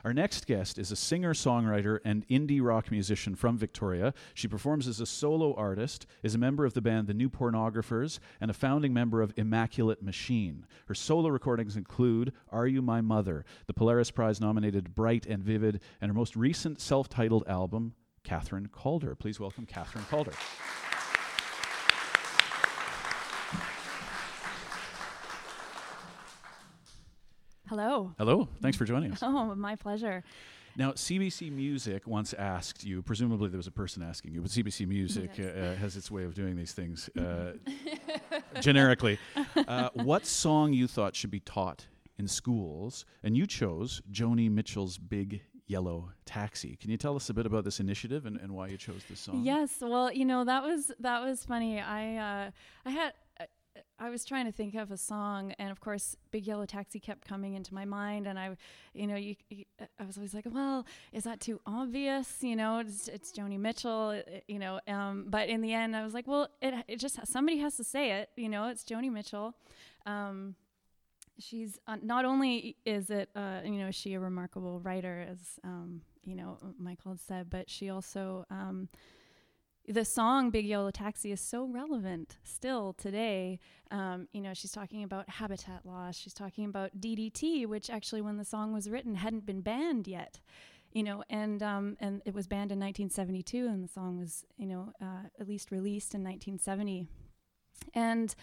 Our next guest is a singer-songwriter and indie rock musician from Victoria. She performs as a solo artist, is a member of the band The New Pornographers, and a founding member of Immaculate Machine. Her solo recordings include Are You My Mother, the Polaris Prize-nominated Bright and Vivid, and her most recent self-titled album, Catherine Calder. Please welcome Catherine Calder. Hello. Hello. Thanks for joining us. Oh, my pleasure. Now, CBC Music once asked you, presumably there was a person asking you, but CBC Music has its way of doing these things generically. What song you thought should be taught in schools? And you chose Joni Mitchell's Big Yellow Taxi. Can you tell us a bit about this initiative and why you chose this song? Yes. Well, that was funny. I was trying to think of a song, and of course, Big Yellow Taxi kept coming into my mind, and I was always like, well, is that too obvious? It's Joni Mitchell, but in the end, I was like, well, it just, somebody has to say it, it's Joni Mitchell. She's, not only is it, is she a remarkable writer, as, Michael had said, but she also, the song Big Yellow Taxi is so relevant still today. She's talking about habitat loss. She's talking about DDT, which actually when the song was written hadn't been banned yet. And it was banned in 1972, and the song was, at least released in 1970. And,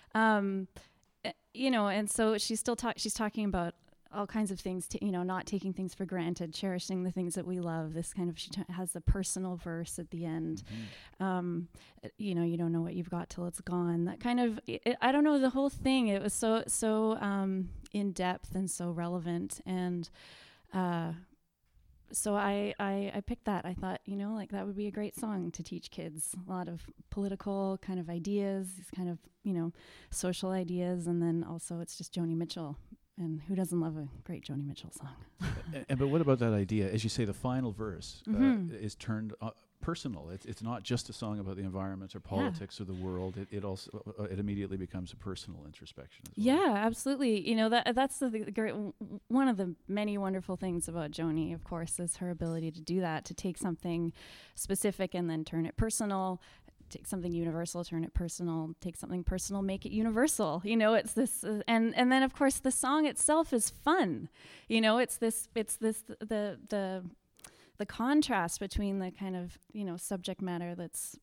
and so she's still she's talking about all kinds of things, not taking things for granted, cherishing the things that we love. This kind of, she has a personal verse at the end. Mm-hmm. You don't know what you've got till it's gone. That kind of, I don't know, the whole thing, it was so in depth and so relevant. And so I picked that. I thought, that would be a great song to teach kids. A lot of political kind of ideas, these kind of, social ideas. And then also it's just Joni Mitchell. And who doesn't love a great Joni Mitchell song? But what about that idea? As you say, the final verse is turned personal. It's not just a song about the environment or politics or the world. It also it immediately becomes a personal introspection as well. Yeah, absolutely. That's the great, one of the many wonderful things about Joni, of course, is her ability to do that, to take something specific and then turn it personal. Take something universal, turn it personal, take something personal, make it universal. It's this, and then of course the song itself is fun. It's the contrast between the kind of, subject matter that's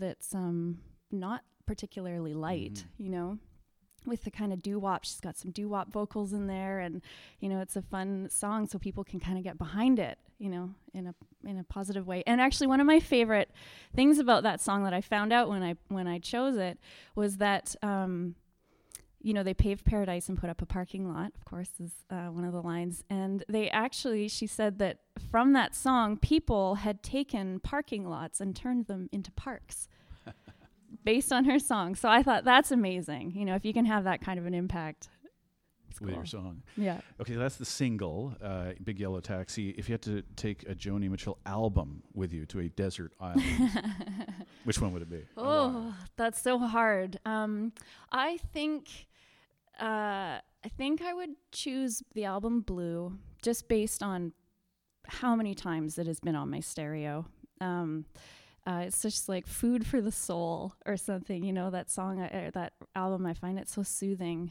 not particularly light, with the kind of doo-wop. She's got some doo-wop vocals in there, and it's a fun song, so people can kind of get behind it, in a positive way. And actually, one of my favorite things about that song that I found out when I chose it was that they paved paradise and put up a parking lot, of course, is one of the lines. And she said that from that song, people had taken parking lots and turned them into parks. Based on her song. So I thought that's amazing. If you can have that kind of an impact. With your song. Yeah. Okay, that's the single, Big Yellow Taxi. If you had to take a Joni Mitchell album with you to a desert island, which one would it be? Oh, that's so hard. I think I would choose the album Blue, just based on how many times it has been on my stereo. It's just like food for the soul or something, that song, that album, I find it so soothing.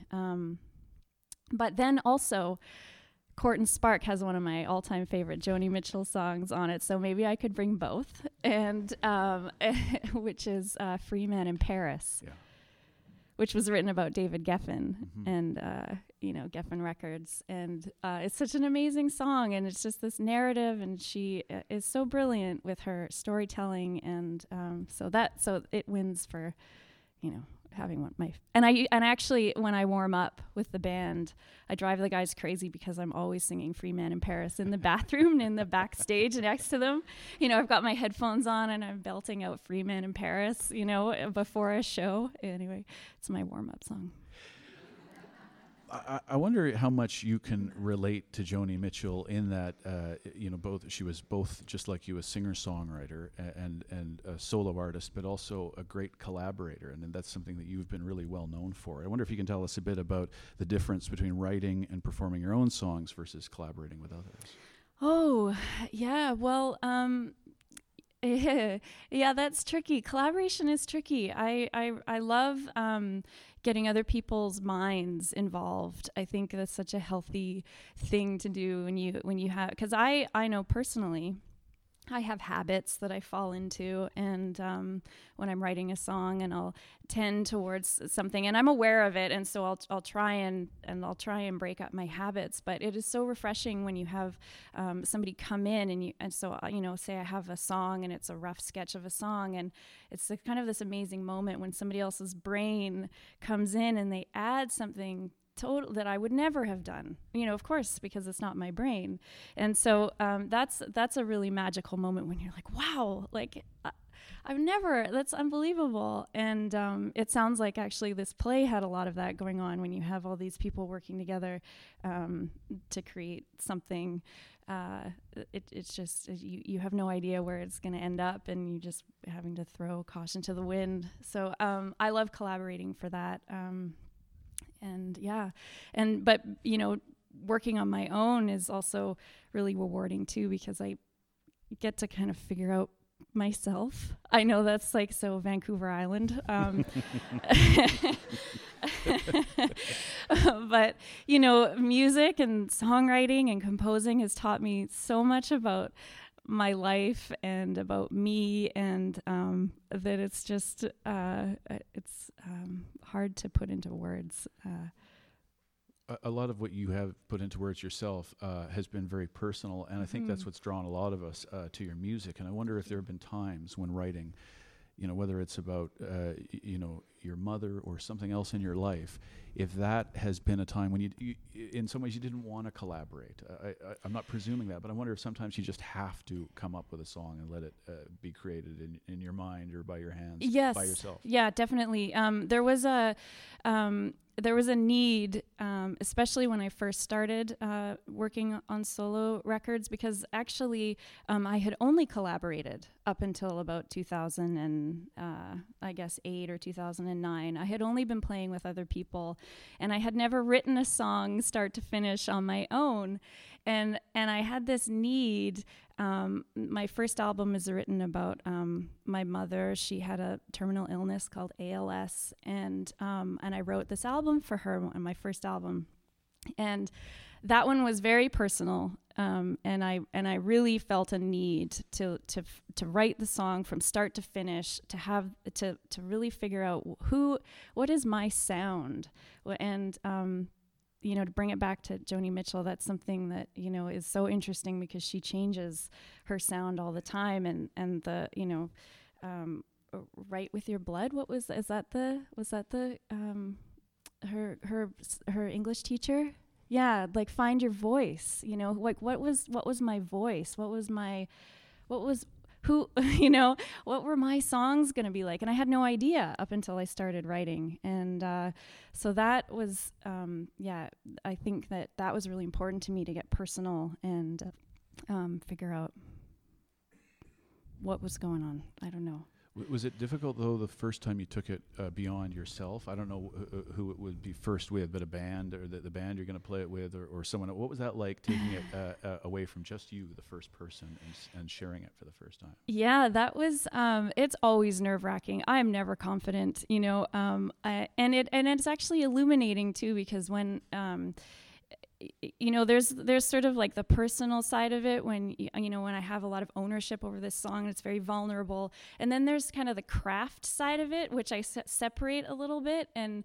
But then also, Court and Spark has one of my all-time favorite Joni Mitchell songs on it, so maybe I could bring both, and which is Free Man in Paris, which was written about David Geffen, and Geffen Records, and it's such an amazing song, and it's just this narrative, and she is so brilliant with her storytelling, and so it wins for, having one and actually when I warm up with the band, I drive the guys crazy because I'm always singing Free Man in Paris in the bathroom in the backstage next to them. I've got my headphones on and I'm belting out Free Man in Paris, before a show. Anyway, it's my warm up song. I wonder how much you can relate to Joni Mitchell in that, she was both, just like you, a singer-songwriter and a solo artist, but also a great collaborator, and that's something that you've been really well known for. I wonder if you can tell us a bit about the difference between writing and performing your own songs versus collaborating with others. Oh, yeah. Well, yeah, that's tricky. Collaboration is tricky. I love getting other people's minds involved. I think that's such a healthy thing to do when you have, because I know personally I have habits that I fall into, and when I'm writing a song, and I'll tend towards something, and I'm aware of it, and so I'll try and break up my habits. But it is so refreshing when you have somebody come in, and so say I have a song, and it's a rough sketch of a song, and it's kind of this amazing moment when somebody else's brain comes in and they add something total that I would never have done, of course, because it's not my brain. And so that's a really magical moment when you're like, wow, like that's unbelievable. And it sounds like actually this play had a lot of that going on when you have all these people working together to create something. It's just, you have no idea where it's going to end up, and you just having to throw caution to the wind. So I love collaborating for that. But working on my own is also really rewarding too, because I get to kind of figure out myself. I know that's like so Vancouver Island, but music and songwriting and composing has taught me so much about my life and about me, and that it's just it's hard to put into words. A lot of what you have put into words yourself has been very personal, and I think that's what's drawn a lot of us to your music. And I wonder if there have been times when writing, whether it's about your mother or something else in your life, if that has been a time when you in some ways you didn't want to collaborate. I'm not presuming that, but I wonder if sometimes you just have to come up with a song and let it be created in your mind or by your hands. Yes. By yourself. Yeah, definitely. There was a need, especially when I first started working on solo records, because actually I had only collaborated up until about 2008 or 2009. I had only been playing with other people, and I had never written a song start to finish on my own. And I had this need. My first album is written about my mother. She had a terminal illness called ALS, and I wrote this album for her, on my first album, and that one was very personal. And I really felt a need to write the song from start to finish, to really figure out what is my sound, and to bring it back to Joni Mitchell, that's something that, is so interesting, because she changes her sound all the time. And the, Write with Your Blood. Was that her English teacher? Yeah. Like Find Your Voice, like what was my voice? What were my songs going to be like? And I had no idea up until I started writing. And so that was, I think that was really important to me, to get personal and figure out what was going on. I don't know. Was it difficult, though, the first time you took it beyond yourself? I don't know who it would be first with, but a band, or the band you're going to play it with, or someone. What was that like, taking it away from just you, the first person, and sharing it for the first time? Yeah, that was, it's always nerve-wracking. I'm never confident, and it's actually illuminating, too, because when... there's sort of like the personal side of it, when when I have a lot of ownership over this song, it's very vulnerable. And then there's kind of the craft side of it, which I separate a little bit, and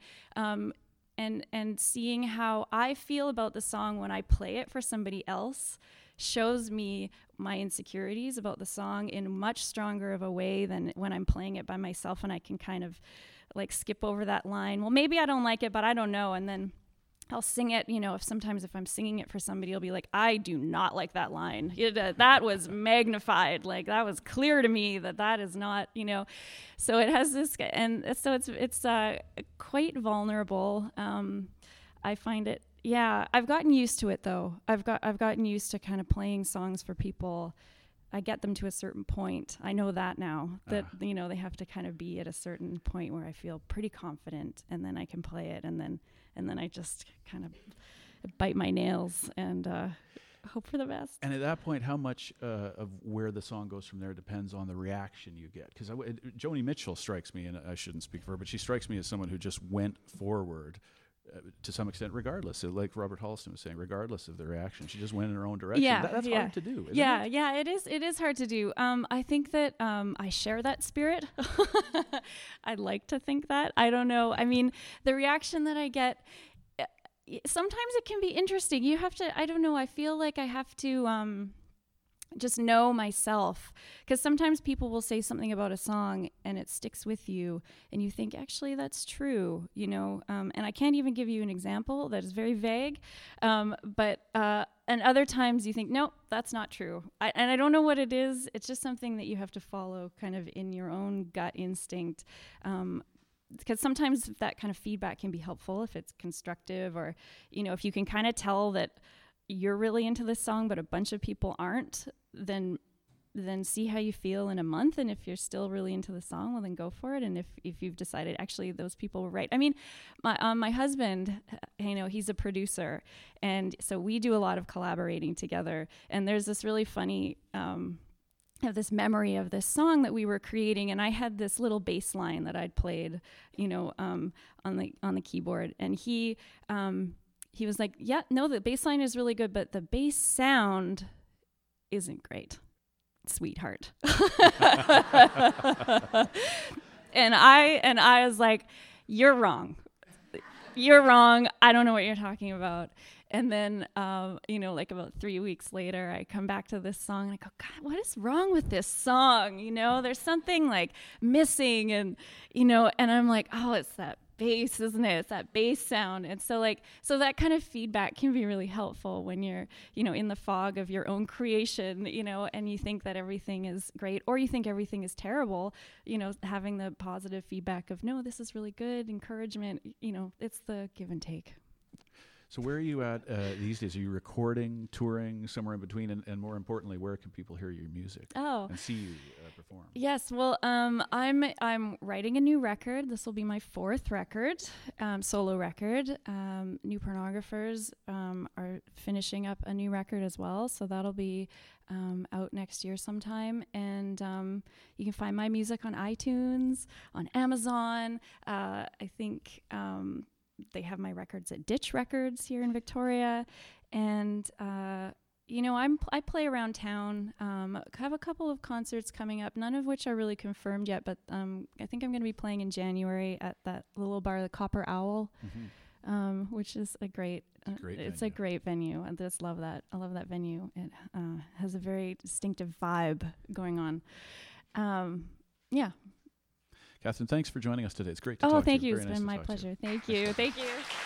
seeing how I feel about the song when I play it for somebody else shows me my insecurities about the song in much stronger of a way than when I'm playing it by myself, and I can kind of like skip over that line. Well, maybe I don't like it, but I don't know. And then I'll sing it, if I'm singing it for somebody, I'll be like, I do not like that line. That was magnified. Like, that was clear to me that is not, So it has this, and so it's quite vulnerable. I find it, I've gotten used to it, though. I've gotten used to kind of playing songs for people. I get them to a certain point. I know that now, that, they have to kind of be at a certain point where I feel pretty confident, and then I can play it, and then I just kind of bite my nails and hope for the best. And at that point, how much of where the song goes from there depends on the reaction you get? Because Joni Mitchell strikes me, and I shouldn't speak for her, but she strikes me as someone who just went forward to some extent, regardless. Like Robert Holliston was saying, regardless of the reaction, she just went in her own direction. That's hard to do, isn't it? Yeah, it is. It is hard to do. I think that I share that spirit. I'd like to think that. I don't know. I mean, the reaction that I get, sometimes it can be interesting. You have to, I don't know, I feel like I have to just know myself, because sometimes people will say something about a song and it sticks with you and you think, actually, that's true, you know, and I can't even give you an example that is very vague, but and other times you think, nope, that's not true. And I don't know what it is. It's just something that you have to follow kind of in your own gut instinct. Because sometimes that kind of feedback can be helpful if it's constructive, or, you know, if you can kind of tell that you're really into this song but a bunch of people aren't, then see how you feel in a month. And if you're still really into the song, well, then go for it. And if you've decided actually those people were right. I mean, my husband, you know, he's a producer, and so we do a lot of collaborating together. And there's this really funny have this memory of this song that we were creating, and I had this little bass line that I'd played, you know, on the keyboard, and he was like, yeah, no, the bass line is really good, but the bass sound isn't great, sweetheart. and I was like, you're wrong. I don't know what you're talking about. And then, you know, like about 3 weeks later, I come back to this song and I go, God, what is wrong with this song? You know, there's something like missing, and, you know, and I'm like, oh, it's that bass, isn't it? It's that bass sound. And so that kind of feedback can be really helpful when you're, you know, in the fog of your own creation, you know, and you think that everything is great, or you think everything is terrible, you know, having the positive feedback of, no, this is really good, encouragement, you know, it's the give and take. So where are you at these days? Are you recording, touring, somewhere in between? And more importantly, where can people hear your music and see you perform? Yes, well, I'm writing a new record. This will be my 4th record, solo record. New Pornographers are finishing up a new record as well, so that'll be out next year sometime. And you can find my music on iTunes, on Amazon. I think they have my records at Ditch Records here in Victoria. And, you know, I play around town. Have a couple of concerts coming up, none of which are really confirmed yet, but I think I'm going to be playing in January at that little bar, the Copper Owl, which is a great venue. I just love that. I love that venue. It has a very distinctive vibe going on. Yeah. Catherine, thanks for joining us today. It's great to talk to you. Oh, thank you. Very It's nice been my pleasure. Thank you. Thank you.